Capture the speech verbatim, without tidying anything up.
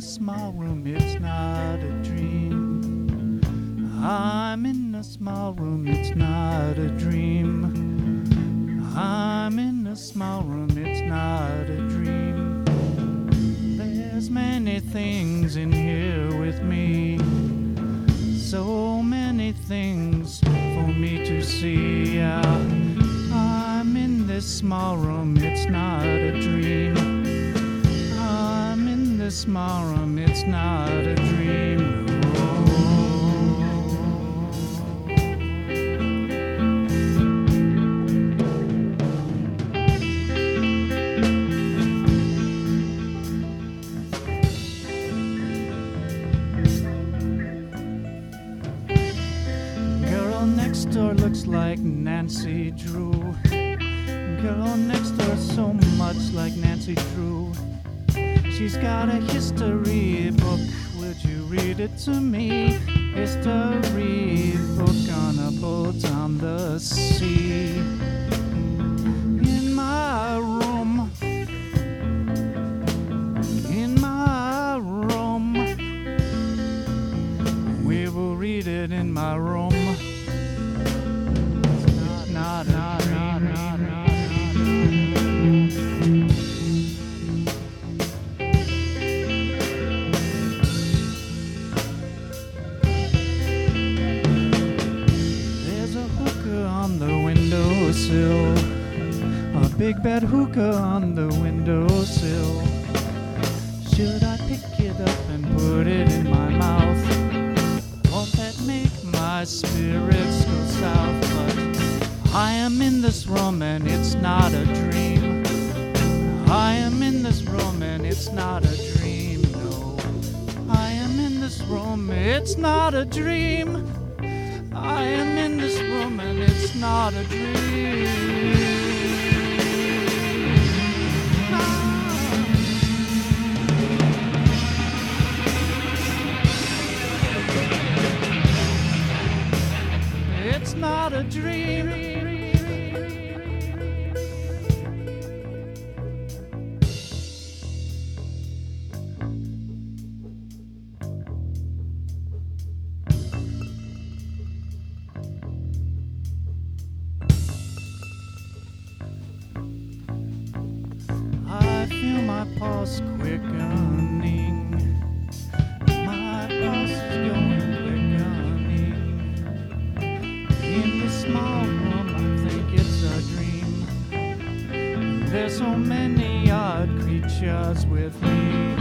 small room, it's not a dream. I'm in a small room, it's not a dream. I'm in a small room, it's not a dream. There's many things in here with me, so many things for me to see. Yeah, I'm in this small room, it's not a dream. I'm in this small room, it's not a dream. Girl next door looks like Nancy Drew. Girl next door so much like Nancy Drew. She's got a history book, would you read it to me? History book on a boat on the sea. In my room, in my room, we will read it in my room. It's not, not, not, not, not. On the windowsill, a big bad hookah on the windowsill. Should I pick it up and put it in my mouth? Won't that make my spirits go south? But I am in this room and it's not a dream. I am in this room and it's not a dream. No, I am in this room, it's not a dream. I am in this room and it's not a dream. Ah. It's not a dream. I feel my pulse quickening. My pulse is going quickening. In this small room, I think it's a dream. There's so many odd creatures with me.